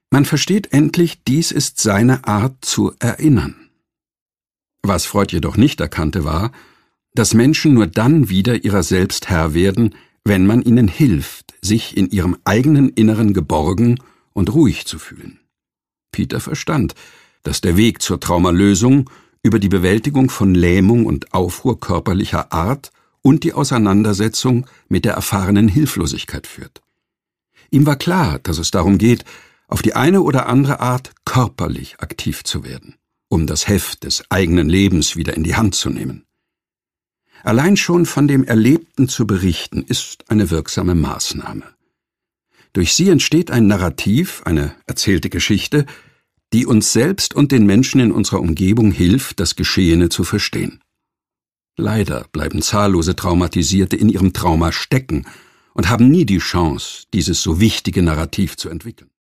Man versteht endlich, dies ist seine Art zu erinnern. Was Freud jedoch nicht erkannte, war, dass Menschen nur dann wieder ihrer selbst Herr werden, wenn man ihnen hilft, sich in ihrem eigenen Inneren geborgen und ruhig zu fühlen. Peter verstand, dass der Weg zur Traumalösung über die Bewältigung von Lähmung und Aufruhr körperlicher Art und die Auseinandersetzung mit der erfahrenen Hilflosigkeit führt. Ihm war klar, dass es darum geht, auf die eine oder andere Art körperlich aktiv zu werden, um das Heft des eigenen Lebens wieder in die Hand zu nehmen. Allein schon von dem Erlebten zu berichten, ist eine wirksame Maßnahme. Durch sie entsteht ein Narrativ, eine erzählte Geschichte, die uns selbst und den Menschen in unserer Umgebung hilft, das Geschehene zu verstehen. Leider bleiben zahllose Traumatisierte in ihrem Trauma stecken und haben nie die Chance, dieses so wichtige Narrativ zu entwickeln.